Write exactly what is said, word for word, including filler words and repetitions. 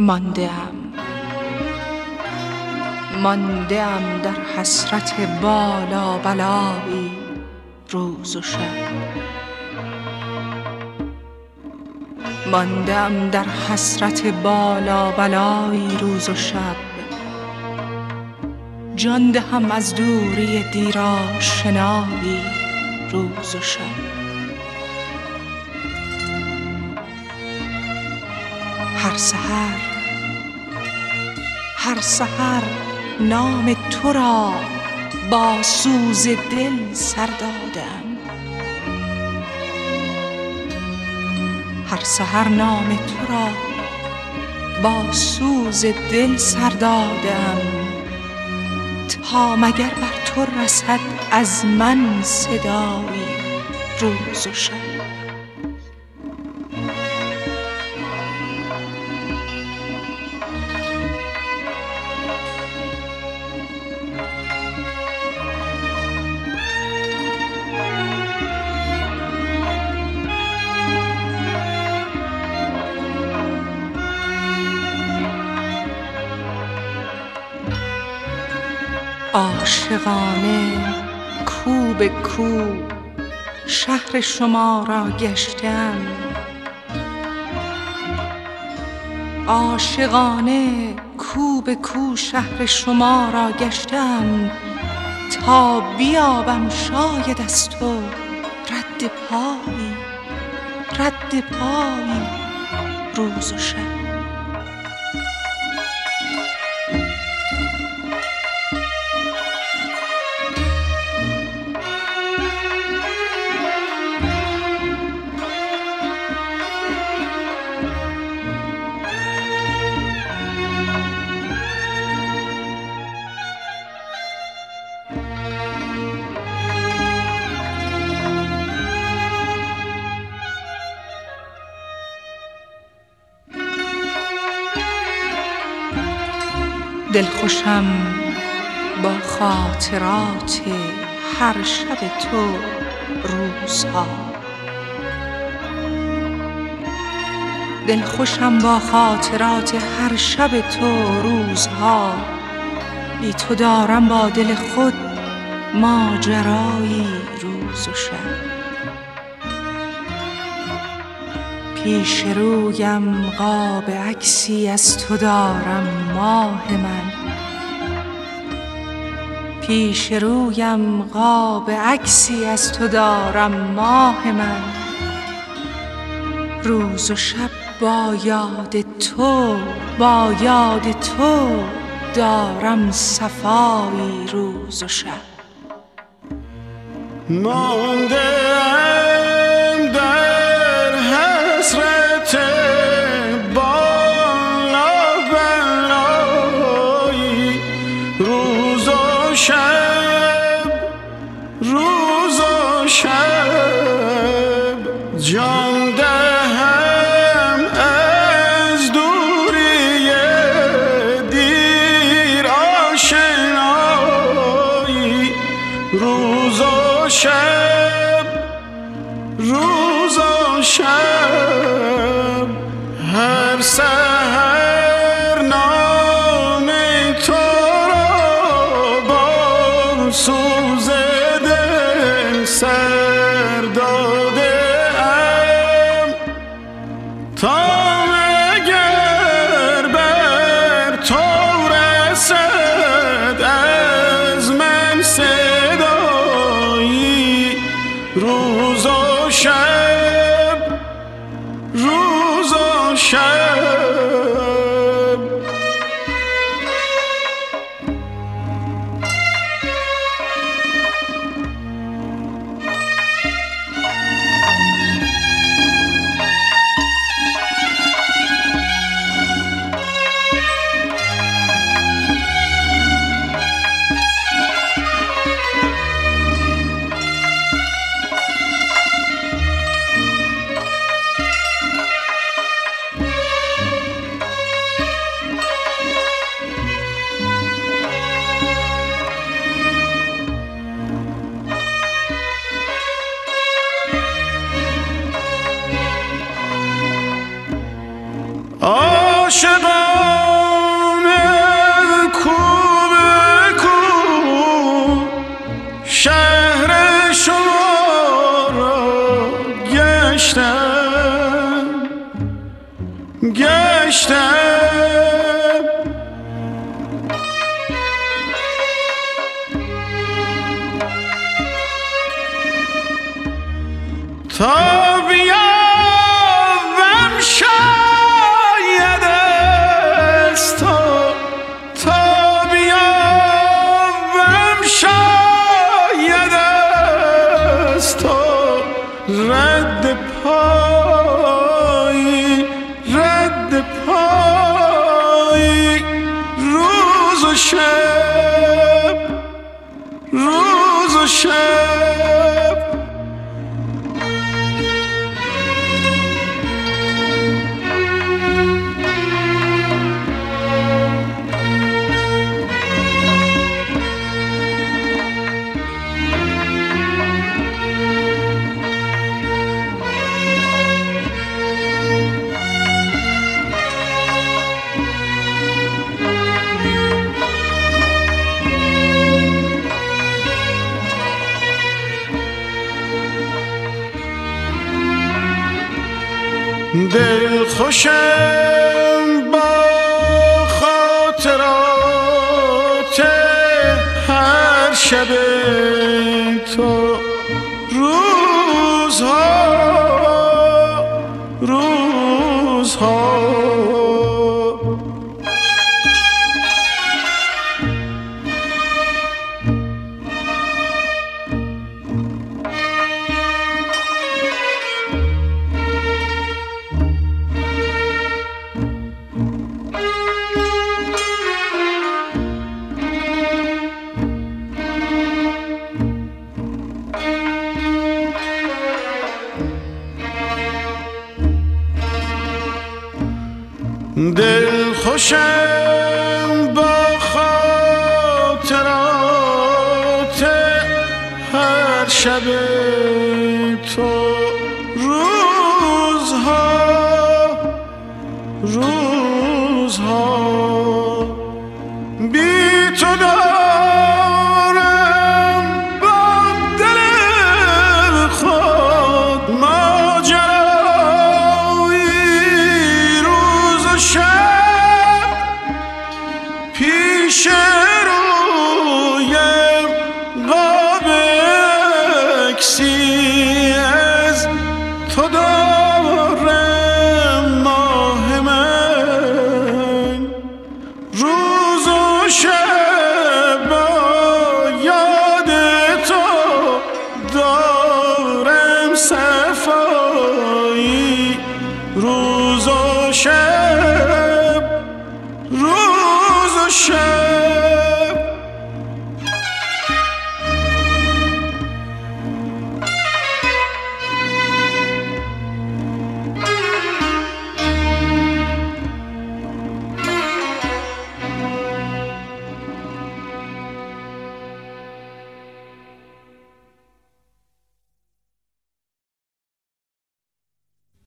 مانده‌ام مانده‌ام در حسرت بالا بلایی روز و شب. مانده‌ام در حسرت بالا بلایی روز و شب. جان دهم از دوری دیر آشنایی روز و شب. هر سحر هر سحر نام تو را با سوز دل سر دادم. هر سحر نام تو را با سوز دل سر دادم، تا مگر بر تو رسد از من صدایی روز و شب. عاشقانه کو به کو شهر شما را گشتم. عاشقانه کو به کو شهر شما را گشتم، تا بیابم شاید از تو رد پایی رد پایی روز و شب. دلخوشم با خاطرات هر شب تو روزها. دلخوشم با خاطرات هر شب تو روزها. بی تو دارم با دل خود ماجرایی روز و شب. پیش رویم قاب عکسی از تو دارم ماه من. پیش رویم قاب عکسی از تو دارم ماه من. روز و شب با یاد تو با یاد تو دارم صفایی روز و شب. مانده‌ام در حسرت بالا بلایی روز و شب روز و شب. جان دهم از دوری دیر آشنایی روز و شب روز و شب. هر سحر نام تو را با سوز دل سر داده ام، تا مگر بر تو رسد از من صدایی روز و شب روز و شب. تا بیابم شاید از تو، تا بیابم شاید از تو رد پایی، رد پایی، روز و شب، روز و شب. دل خوشم با خاطرات هر شب تو، روزها روزها. دل خوشم با خاطرات هر شب تو، روزها روزها. بی تو